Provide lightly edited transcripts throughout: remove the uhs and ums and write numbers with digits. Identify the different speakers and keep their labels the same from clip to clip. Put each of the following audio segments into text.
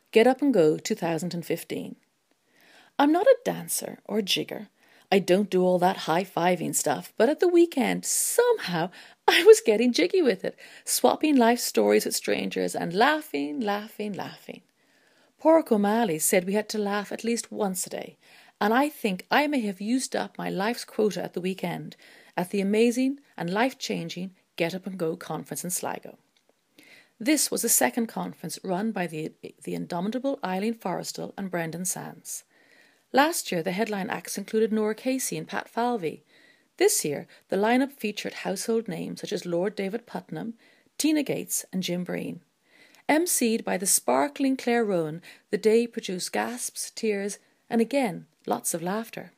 Speaker 1: Get Up and Go 2015. I'm not a dancer or jigger. I don't do all that high-fiving stuff, but at the weekend, somehow, I was getting jiggy with it, swapping life stories with strangers and laughing, laughing, laughing. Pork O'Malley said we had to laugh at least once a day, and I think I may have used up my life's quota at the weekend at the amazing and life-changing Get Up and Go conference in Sligo. This was the second conference run by the indomitable Eileen Forrestal and Brendan Sands. Last year, the headline acts included Nora Casey and Pat Falvey. This year, the lineup featured household names such as Lord David Putnam, Tina Gates and Jim Breen. MC'd by the sparkling Claire Rowan, the day produced gasps, tears, and again, lots of laughter.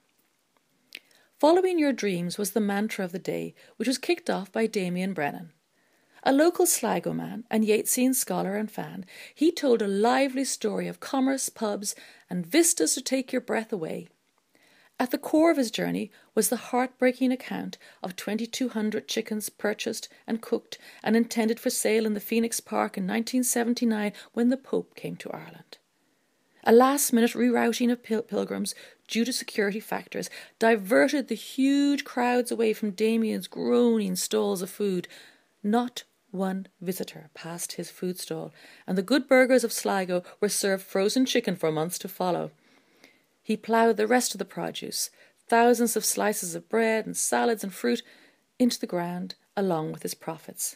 Speaker 1: Following Your Dreams was the mantra of the day, which was kicked off by Damien Brennan. A local Sligo man and Yeatsian scholar and fan, he told a lively story of commerce, pubs, and vistas to take your breath away. At the core of his journey was the heartbreaking account of 2,200 chickens purchased and cooked and intended for sale in the Phoenix Park in 1979 when the Pope came to Ireland. A last-minute rerouting of pilgrims due to security factors diverted the huge crowds away from Damien's groaning stalls of food. Not one visitor passed his food stall, and the good burghers of Sligo were served frozen chicken for months to follow. He ploughed the rest of the produce, thousands of slices of bread and salads and fruit, into the ground along with his profits.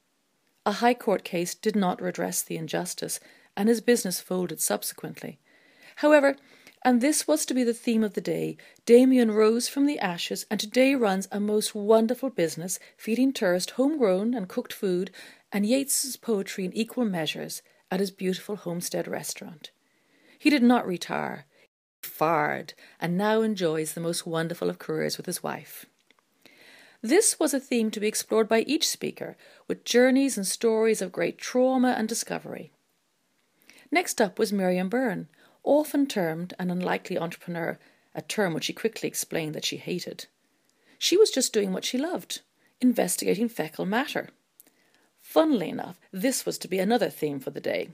Speaker 1: A High Court case did not redress the injustice, and his business folded subsequently. However, and this was to be the theme of the day, Damien rose from the ashes and today runs a most wonderful business, feeding tourists homegrown and cooked food and Yeats's poetry in equal measures at his beautiful homestead restaurant. He did not retire. He fired and now enjoys the most wonderful of careers with his wife. This was a theme to be explored by each speaker, with journeys and stories of great trauma and discovery. Next up was Miriam Byrne, often termed an unlikely entrepreneur, a term which she quickly explained that she hated. She was just doing what she loved, investigating fecal matter. Funnily enough, this was to be another theme for the day.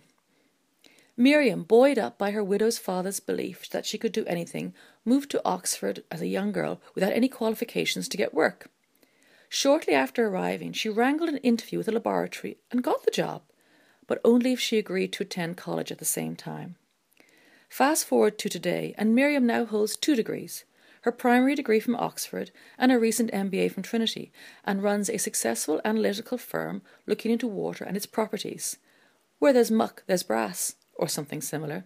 Speaker 1: Miriam, buoyed up by her widow's father's belief that she could do anything, moved to Oxford as a young girl without any qualifications to get work. Shortly after arriving, she wrangled an interview with a laboratory and got the job, but only if she agreed to attend college at the same time. Fast forward to today, and Miriam now holds 2 degrees, her primary degree from Oxford and a recent MBA from Trinity, and runs a successful analytical firm looking into water and its properties. Where there's muck, there's brass, or something similar.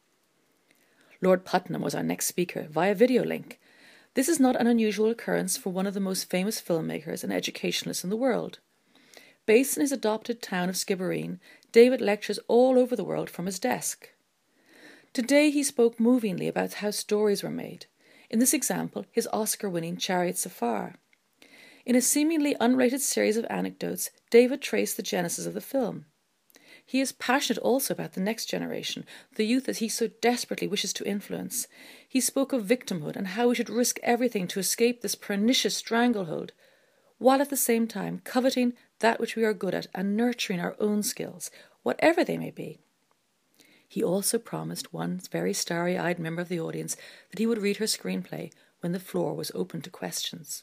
Speaker 1: Lord Putnam was our next speaker via video link. This is not an unusual occurrence for one of the most famous filmmakers and educationalists in the world. Based in his adopted town of Skibbereen, David lectures all over the world from his desk. Today he spoke movingly about how stories were made. In this example, his Oscar-winning Chariots of Fire. In a seemingly unrated series of anecdotes, David traced the genesis of the film. He is passionate also about the next generation, the youth that he so desperately wishes to influence. He spoke of victimhood and how we should risk everything to escape this pernicious stranglehold, while at the same time coveting that which we are good at and nurturing our own skills, whatever they may be. He also promised one very starry-eyed member of the audience that he would read her screenplay when the floor was open to questions.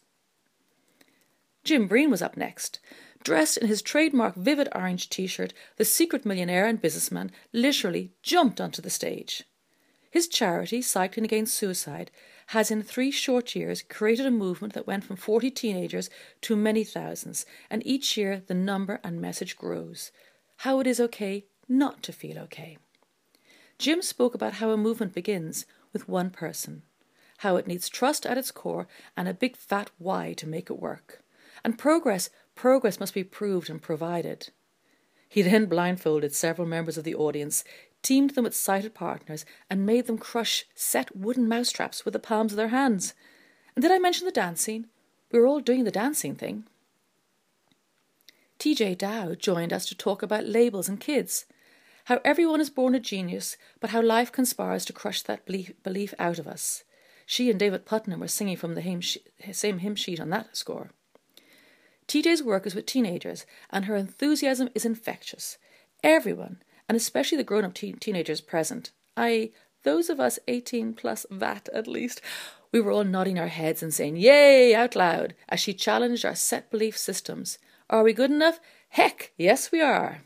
Speaker 1: Jim Breen was up next. Dressed in his trademark vivid orange t-shirt, the secret millionaire and businessman literally jumped onto the stage. His charity, Cycling Against Suicide, has in 3 short years created a movement that went from 40 teenagers to many thousands, and each year the number and message grows. How it is okay not to feel okay. Jim spoke about how a movement begins with one person, how it needs trust at its core and a big fat why to make it work. And progress must be proved and provided. He then blindfolded several members of the audience, teamed them with sighted partners, and made them crush set wooden mousetraps with the palms of their hands. And did I mention the dancing? We were all doing the dancing thing. TJ Dow joined us to talk about labels and kids, how everyone is born a genius, but how life conspires to crush that belief out of us. She and David Putnam were singing from the same hymn sheet on that score. TJ's work is with teenagers, and her enthusiasm is infectious. Everyone, and especially the grown-up teenagers present, i.e. those of us 18 plus VAT at least, we were all nodding our heads and saying yay out loud as she challenged our set belief systems. Are we good enough? Heck, yes we are.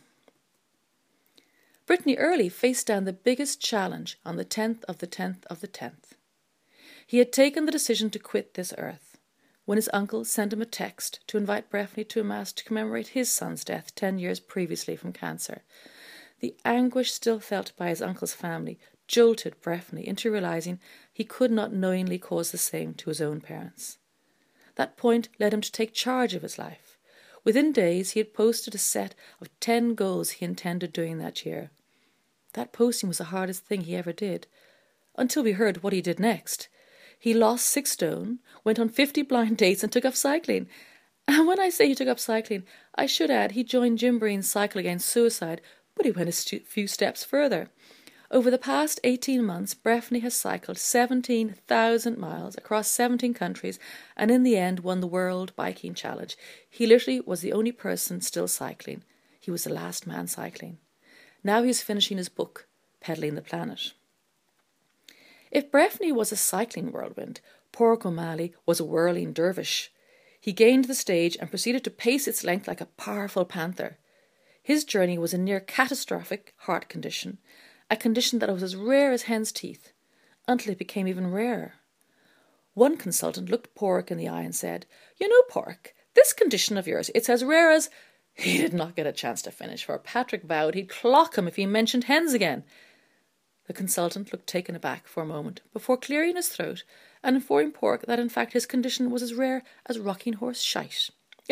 Speaker 1: Brittany Early faced down the biggest challenge on the 10th of the 10th of the 10th. He had taken the decision to quit this earth when his uncle sent him a text to invite Breffney to a mass to commemorate his son's death 10 years previously from cancer. The anguish still felt by his uncle's family jolted Breffney into realising he could not knowingly cause the same to his own parents. That point led him to take charge of his life. Within days he had posted a set of 10 goals he intended doing that year. That posting was the hardest thing he ever did, until we heard what he did next. He lost 6 stone, went on 50 blind dates and took up cycling. And when I say he took up cycling, I should add he joined Jim Breen's Cycle Against Suicide, but he went a few steps further. Over the past 18 months, Breffney has cycled 17,000 miles across 17 countries and in the end won the World Biking Challenge. He literally was the only person still cycling. He was the last man cycling. Now he is finishing his book, Peddling the Planet. If Breffney was a cycling whirlwind, Pádraig O'Malley was a whirling dervish. He gained the stage and proceeded to pace its length like a powerful panther. His journey was a near catastrophic heart condition, a condition that was as rare as hen's teeth, until it became even rarer. One consultant looked Pádraig in the eye and said, "You know, Pádraig, this condition of yours, it's as rare as—" He did not get a chance to finish, for Patrick vowed he'd clock him if he mentioned hens again. The consultant looked taken aback for a moment before clearing his throat and informing Pádraig that in fact his condition was as rare as rocking horse shite.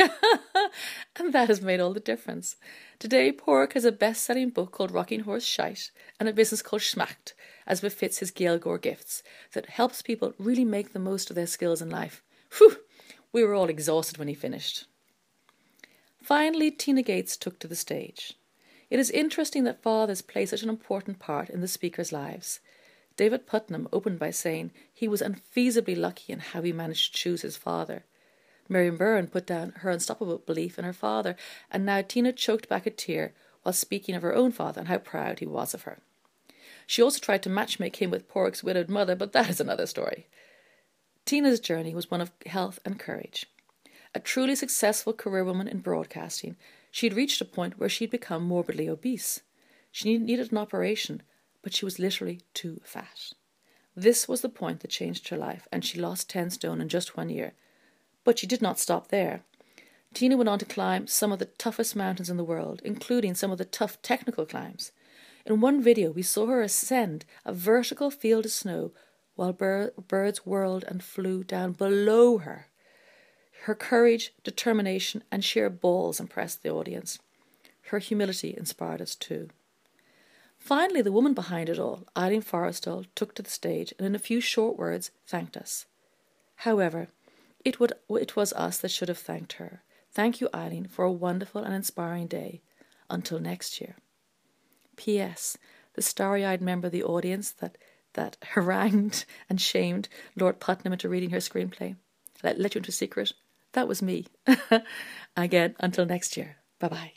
Speaker 1: And that has made all the difference. Today, Pádraig has a best-selling book called Rocking Horse Shite and a business called Schmacht, as befits his Gaeilgeoir gifts, that helps people really make the most of their skills in life. Whew! We were all exhausted when he finished. Finally, Tina Gates took to the stage. It is interesting that fathers play such an important part in the speakers' lives. David Putnam opened by saying he was unfeasibly lucky in how he managed to choose his father. Miriam Byrne put down her unstoppable belief in her father, and now Tina choked back a tear while speaking of her own father and how proud he was of her. She also tried to matchmake him with Pádraig's widowed mother, but that is another story. Tina's journey was one of health and courage. A truly successful career woman in broadcasting, she had reached a point where she had become morbidly obese. She needed an operation, but she was literally too fat. This was the point that changed her life, and she lost 10 stone in just 1 year. But she did not stop there. Tina went on to climb some of the toughest mountains in the world, including some of the tough technical climbs. In one video, we saw her ascend a vertical field of snow while birds whirled and flew down below her. Her courage, determination, and sheer balls impressed the audience. Her humility inspired us too. Finally, the woman behind it all, Eileen Forrestal, took to the stage and in a few short words thanked us. However, it was us that should have thanked her. Thank you, Eileen, for a wonderful and inspiring day. Until next year. P.S. The starry-eyed member of the audience that harangued and shamed Lord Putnam into reading her screenplay. Let you into a secret. That was me. Again, until next year. Bye-bye.